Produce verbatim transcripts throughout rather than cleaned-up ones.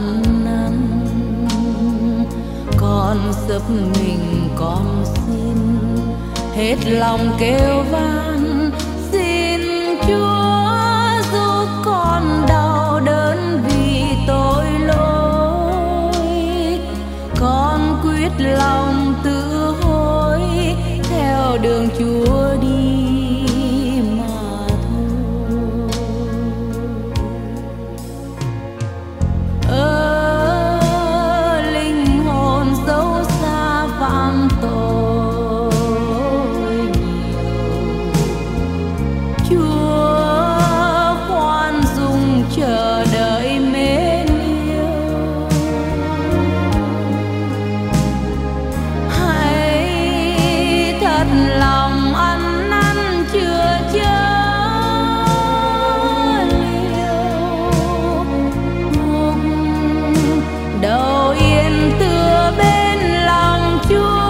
ăn năn. Con giúp mình con xin hết lòng kêu van, xin Chúa giúp con đau đớn vì tội lỗi. Con quyết lòng tự hối theo đường Chúa đi mà thôi. Ơ linh hồn dấu xa phạm tội nhiều, Chúa khoan dung chờ đợi mến yêu. Hãy thật lòng ăn năn chừa chớ liều, gục đầu yên tựa bên lòng Chúa.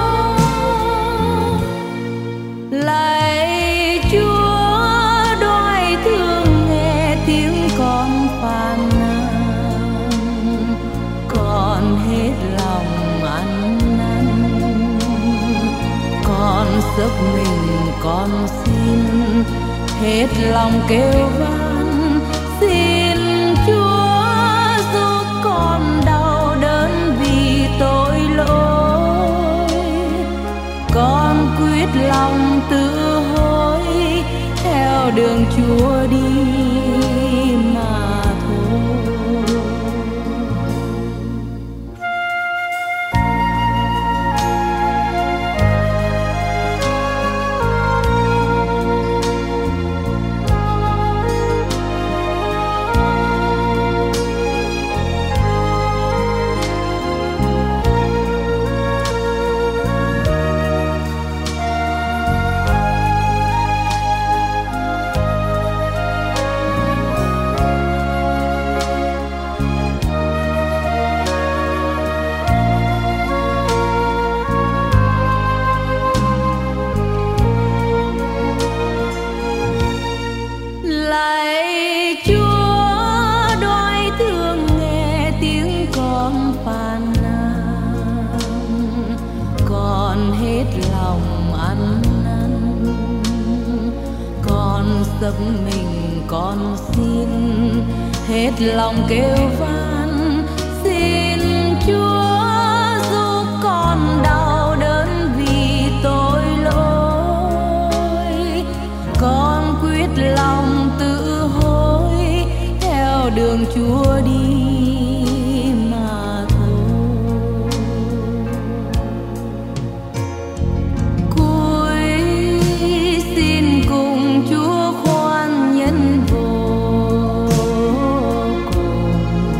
Lạy Chúa đoái thương nghe tiếng con phàn nàn, con hết lòng ăn năn. Con sức mình con xin hết lòng kêu van, xin Chúa giúp con đau đớn vì tội lỗi. Con quyết lòng tự hối theo đường Chúa đi mà thôi. Lạy Chúa đoái thương nghe tiếng con phàn nàn, con hết lòng ăn năn. Con giúp mình con xin hết lòng kêu van, xin Chúa giúp con đau đớn vì tội lỗi. Con quyết lòng tự hối theo đường Chúa đi mà thôi. Cuối xin cùng Chúa khoan nhân vô cùng,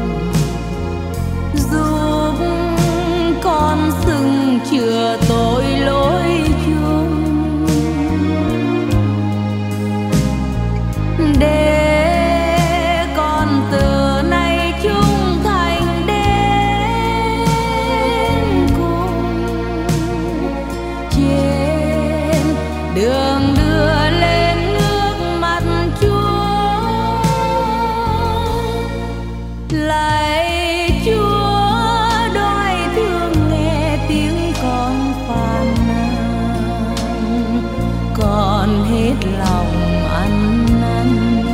giúp con xưng chừa tội lỗi chung, để con từ nay trung thành đến cùng. Trên đường đưa lên nước mặt Chúa, lạy Chúa đoái thương nghe tiếng con phàn nàn, con hết lòng ăn năn.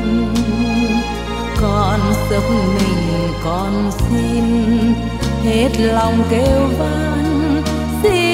Con giúp mình con xin hết lòng kêu van, xin